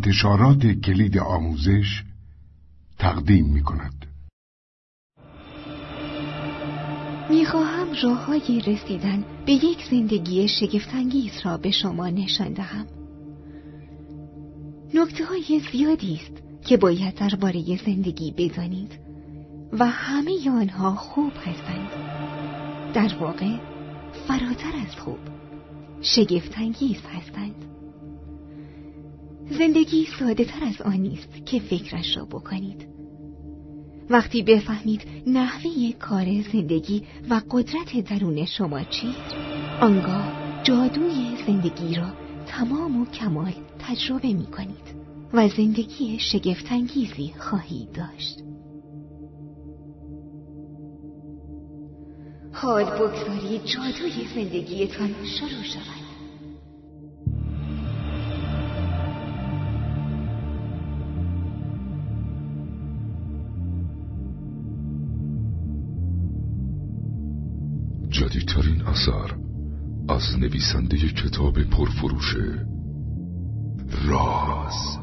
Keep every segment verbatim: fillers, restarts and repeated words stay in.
انتشارات کلید آموزش تقدیم می کند. میخواهم راه‌های رسیدن به یک زندگی شگفت‌انگیز را به شما نشان دهم. نکته‌های زیادی است که باید درباره زندگی بدانید و همه آنها خوب هستند. در واقع فراتر از خوب، شگفت‌انگیز هستند. زندگی ساده تر از آن نیست که فکرش را بکنید. وقتی بفهمید نحوه کار زندگی و قدرت درون شما چیست، آنگاه جادوی زندگی را تمام و کمال تجربه می کنید و زندگی شگفت‌انگیزی خواهید داشت. حال بگذارید جادوی زندگیتان شروع شود. جدیدترین اثر از نویسنده کتاب پرفروش راز.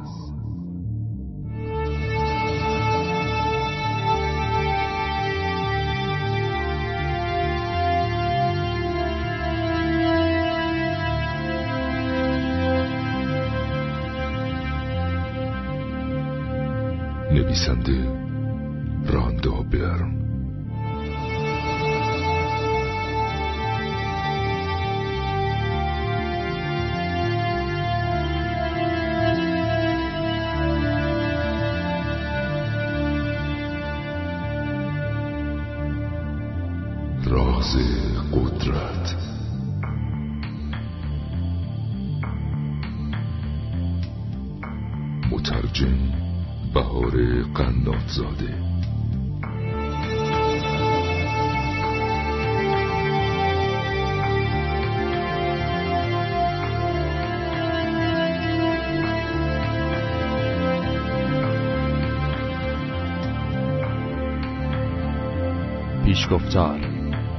نویسنده راندا برن. راز قدرت. مترجم بهار قنات‌زاده. پیشگفتار.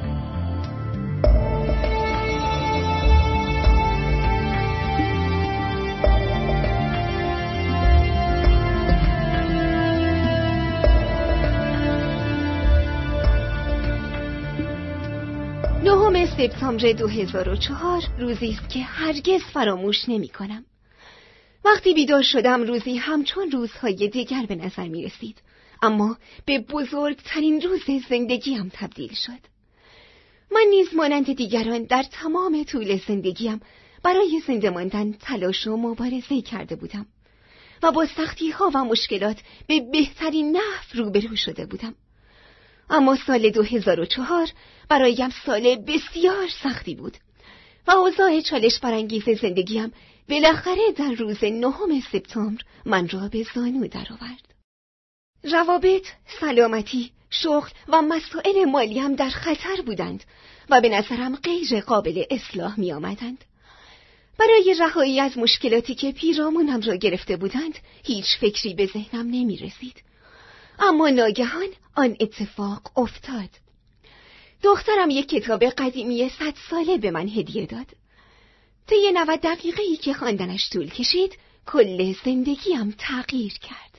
نهم سپتامبر دو هزار و چهار روزی است که هرگز فراموش نمی کنم. وقتی بیدار شدم روزی همچون روزهای دیگر به نظر می رسید، اما به بزرگترین روز زندگیم تبدیل شد. من نیز مانند دیگران در تمام طول زندگیم برای زنده ماندن تلاش و مبارزه کرده بودم و با سختی‌ها و مشکلات به بهترین نحو روبرو شده بودم. اما سال دو هزار و چهار برایم سال بسیار سختی بود و اوضاع چالش برانگیز زندگیم بالاخره در روز نهم سپتامبر من را به زانو درآورد. روابط، سلامتی، شغل و مسائل مالیم در خطر بودند و به نظرم غیر قابل اصلاح می آمدند. برای رهایی از مشکلاتی که پیرامونم را گرفته بودند هیچ فکری به ذهنم نمی رسید. اما ناگهان آن اتفاق افتاد. دخترم یک کتاب قدیمی صد ساله به من هدیه داد. طی نود دقیقه‌ای که خواندنش طول کشید، کل زندگیم تغییر کرد.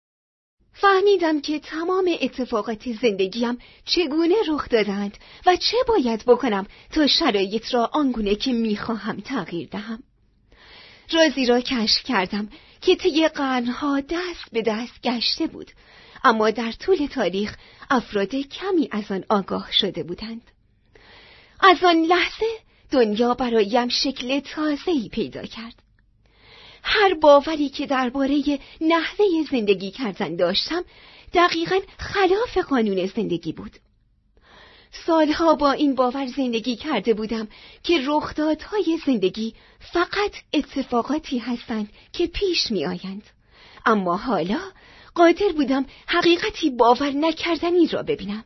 فهمیدم که تمام اتفاقات زندگیم چگونه رخ دادند و چه باید بکنم تا شرایط را آنگونه که می‌خواهم تغییر دهم. رازی را کشف کردم که طی قرنها دست به دست گشته بود، اما در طول تاریخ افراد کمی از آن آگاه شده بودند. از آن لحظه دنیا برایم شکل تازه‌ای پیدا کرد. هر باوری که درباره نحوه زندگی کردن داشتم دقیقاً خلاف قانون زندگی بود. سالها با این باور زندگی کرده بودم که رخدادهای زندگی فقط اتفاقاتی هستند که پیش می آیند. اما حالا قادر بودم حقیقتی باور نکردنی را ببینم.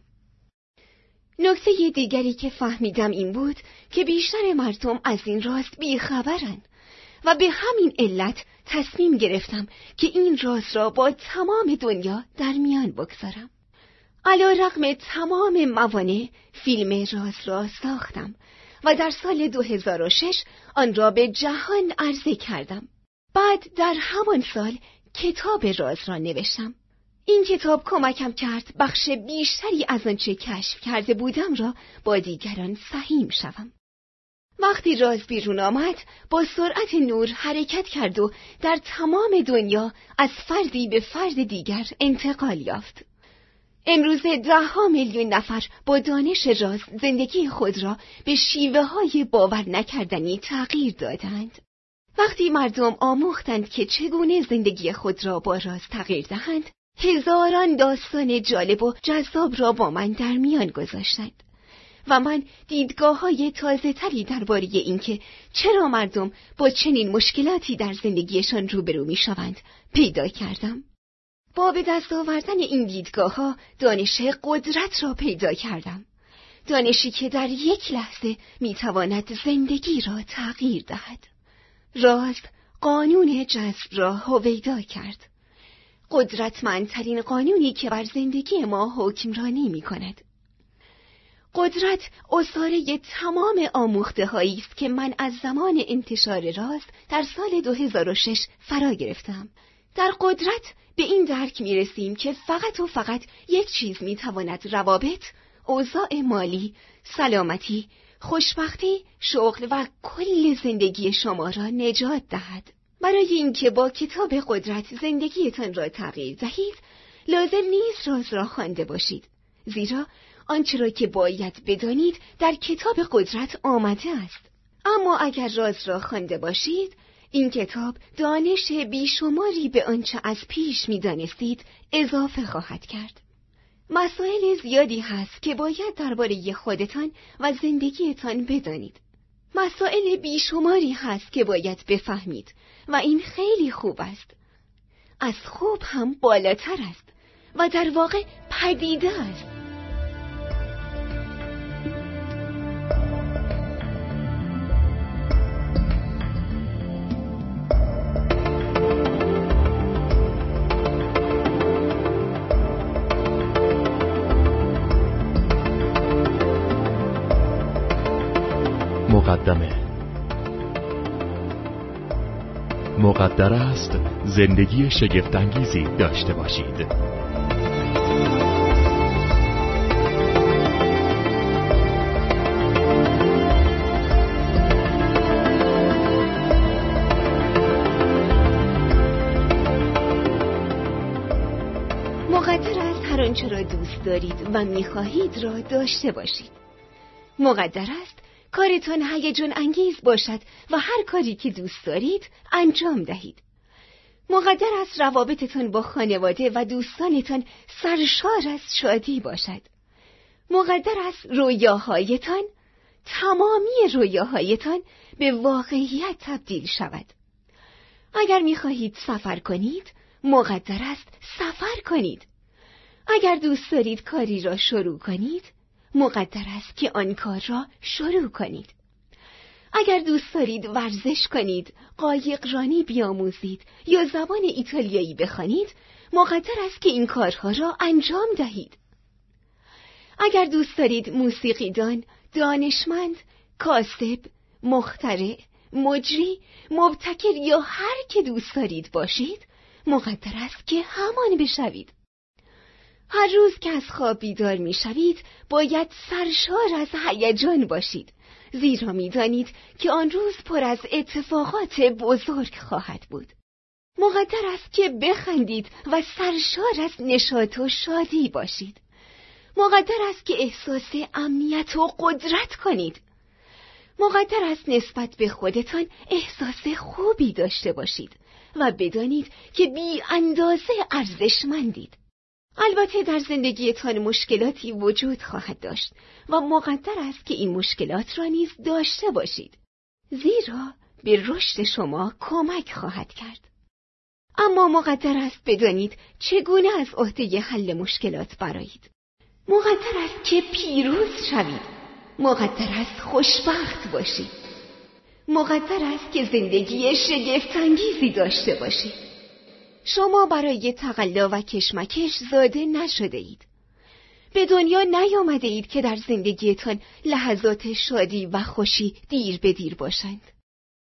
نکته دیگری که فهمیدم این بود که بیشتر مردم از این راز بیخبرند و به همین علت تصمیم گرفتم که این راز را با تمام دنیا در میان بگذارم. علی‌رغم تمام موانع فیلم راز را ساختم و در سال دو هزار و شش آن را به جهان عرضه کردم. بعد در همان سال کتاب راز را نوشتم. این کتاب کمکم کرد بخش بیشتری از آنچه کشف کرده بودم را با دیگران سهیم شوم. وقتی راز بیرون آمد، با سرعت نور حرکت کرد و در تمام دنیا از فردی به فرد دیگر انتقال یافت. امروزه ده ها میلیون نفر با دانش راز زندگی خود را به شیوه های باور نکردنی تغییر دادند. وقتی مردم آموختند که چگونه زندگی خود را با راز تغییر دهند، هزاران داستان جالب و جذاب را با من در میان گذاشتند و من دیدگاه‌های تازه‌تری درباره اینکه چرا مردم با چنین مشکلاتی در زندگیشان روبرو می‌شوند پیدا کردم. با به دست آوردن این دیدگاه‌ها دانش قدرت را پیدا کردم. دانشی که در یک لحظه می‌تواند زندگی را تغییر دهد. راز قانون جذب را هویدا کرد. قدرتمندترین قانونی که بر زندگی ما حکمرانی می‌کند. قدرت اساره تمام آموخته‌هایی است که من از زمان انتشار راز در سال دو هزار و شش فرا گرفتم. در قدرت به این درک می‌رسیم که فقط و فقط یک چیز می‌تواند روابط، اوضاع مالی، سلامتی، خوشبختی، شغل و کل زندگی شما را نجات دهد. برای اینکه با کتاب قدرت زندگیتان را تغییر دهید، لازم نیست راز را خوانده باشید. زیرا آنچه را که باید بدانید در کتاب قدرت آمده است. اما اگر راز را خوانده باشید، این کتاب دانش بیشماری به آنچه از پیش می‌دانستید اضافه خواهد کرد. مسائل زیادی هست که باید درباره خودتان و زندگیتان بدانید. مسائل بیشماری هست که باید بفهمید و این خیلی خوب است. از خوب هم بالاتر است و در واقع پدیده است. مقدمه. مقدر است زندگی شگفت‌انگیزی داشته باشید. مقدر است هر آنچه را دوست دارید و می‌خواهید را داشته باشید. مقدر است کارتان هیجان انگیز باشد و هر کاری که دوست دارید انجام دهید. مقدر است روابطتان با خانواده و دوستانتان سرشار از شادی باشد. مقدر است رویاهایتان، تمامی رویاهایتان به واقعیت تبدیل شود. اگر می‌خواهید سفر کنید، مقدر است سفر کنید. اگر دوست دارید کاری را شروع کنید، مقدر است که آن کار را شروع کنید. اگر دوست دارید ورزش کنید، قایقرانی بیاموزید یا زبان ایتالیایی بخوانید، مقدر است که این کارها را انجام دهید. اگر دوست دارید موسیقیدان، دانشمند، کاسب، مخترع، مجری، مبتکر یا هر که دوست دارید باشید، مقدر است که همان بشوید. هر روز که از خواب بیدار می شوید، باید سرشار از هیجان باشید، زیرا می دانید که آن روز پر از اتفاقات بزرگ خواهد بود. مقدر است که بخندید و سرشار از نشاط و شادی باشید. مقدر است که احساس امنیت و قدرت کنید. مقدر است نسبت به خودتان احساس خوبی داشته باشید و بدانید که بی اندازه ارزشمندید. البته در زندگیتان مشکلاتی وجود خواهد داشت و مقدر است که این مشکلات را نیز داشته باشید، زیرا به رشد شما کمک خواهد کرد. اما مقدر است بدانید چگونه از عهده حل مشکلات برآیید. مقدر است که پیروز شوید. مقدر است خوشبخت باشید. مقدر است که زندگی شگفت‌انگیزی داشته باشید. شما برای تقلا و کشمکش زاده نشده اید. به دنیا نیامده اید که در زندگیتان لحظات شادی و خوشی دیر به دیر باشند.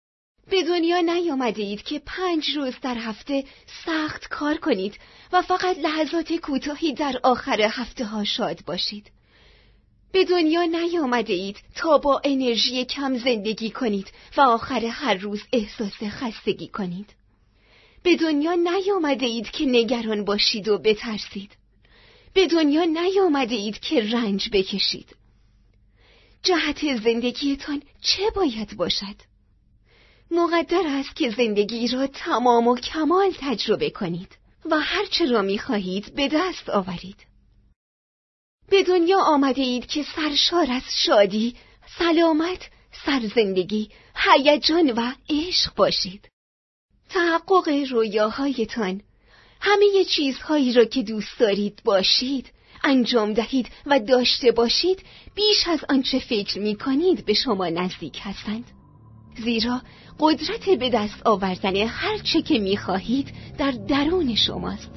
به دنیا نیامده اید که پنج روز در هفته سخت کار کنید و فقط لحظات کوتاهی در آخر هفته ها شاد باشید. به دنیا نیامده اید تا با انرژی کم زندگی کنید و آخر هر روز احساس خستگی کنید. به دنیا نیامده اید که نگران باشید و بترسید. به دنیا نیامده اید که رنج بکشید. جهت زندگیتان چه باید باشد؟ مقدر است که زندگی را تمام و کمال تجربه کنید و هرچه را می‌خواهید به دست آورید. به دنیا آمده اید که سرشار از شادی، سلامت، سرزندگی، هیجان و عشق باشید. تحقق رویاهایتان، همه چیزهایی را که دوست دارید باشید، انجام دهید و داشته باشید بیش از آنچه فکر می‌کنید به شما نزدیک هستند. زیرا قدرت به دست آوردن هر چه که می‌خواهید در درون شماست.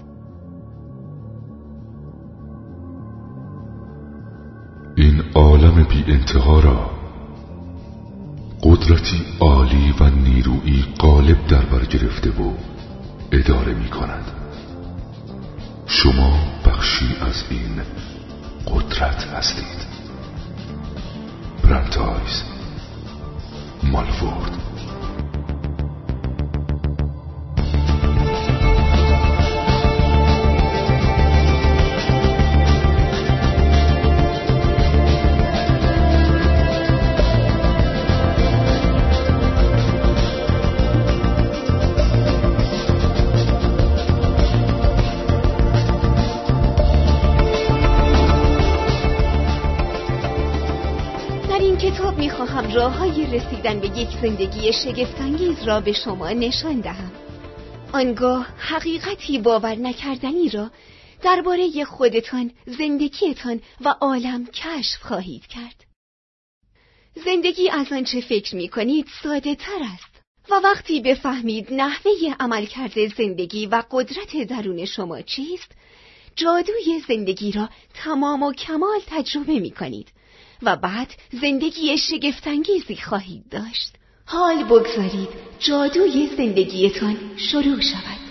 این عالم بی انتها را قدرتی عالی و نیرویی غالب در بر گرفته و اداره می کند. شما بخشی از این قدرت هستید. برانتایز مالفورد. می‌خواهم راه‌های رسیدن به یک زندگی شگفت‌انگیز را به شما نشان دهم. آنگاه حقیقتی باور نکردنی را درباره خودتان، زندگیتان و عالم کشف خواهید کرد. زندگی از آنچه فکر می‌کنید ساده‌تر است و وقتی بفهمید نحوه عملکرد زندگی و قدرت درون شما چیست، جادوی زندگی را تمام و کمال تجربه می‌کنید و بعد زندگی شگفت‌انگیزی خواهید داشت. حال بگذارید جادوی زندگیتان شروع شود.